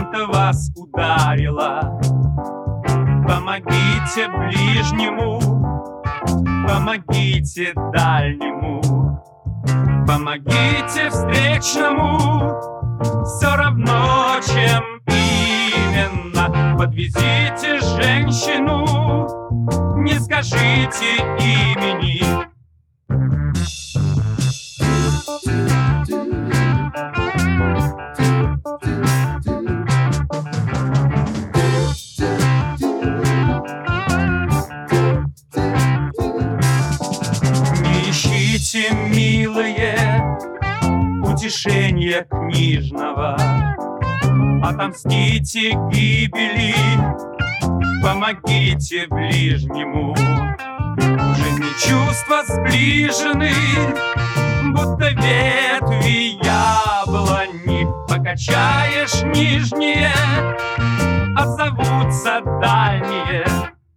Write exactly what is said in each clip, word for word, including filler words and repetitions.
чем-то вас ударило. Помогите ближнему, помогите дальнему, помогите встречному, все равно чем именно. Подвезите женщину, не скажите имени. Не ищите, милые, утешения книжного, отомстите гибели, помогите ближнему. В жизни чувства сближены, будто ветви яблони. Покачаешь нижние, отзовутся дальние.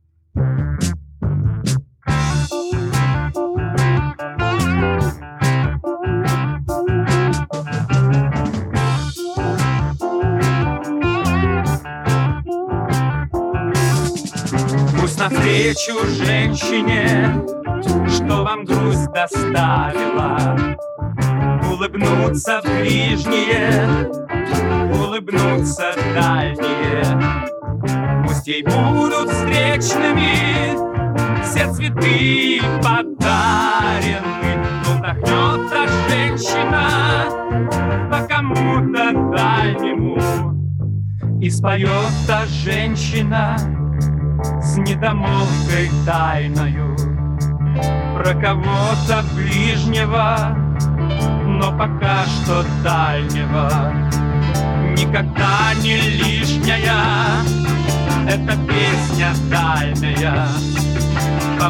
Пусть навстречу женщине, что вам грусть доставила, улыбнутся ближние, улыбнутся дальние. Пусть ей будут встречными все цветы подарены. Но вдохнет та женщина по кому-то дальнему, и споет та женщина с недомолвкой тайною про кого-то ближнего, но пока что дальнего. Никогда не лишняя эта песня дальняя.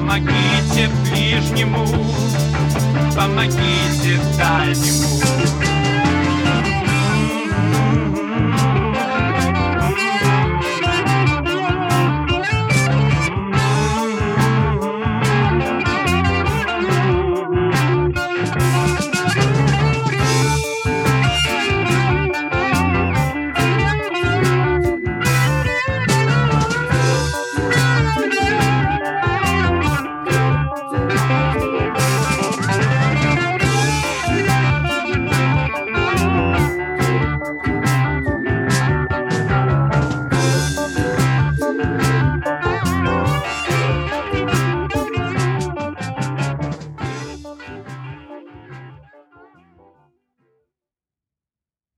Помогите ближнему, помогите дальнему.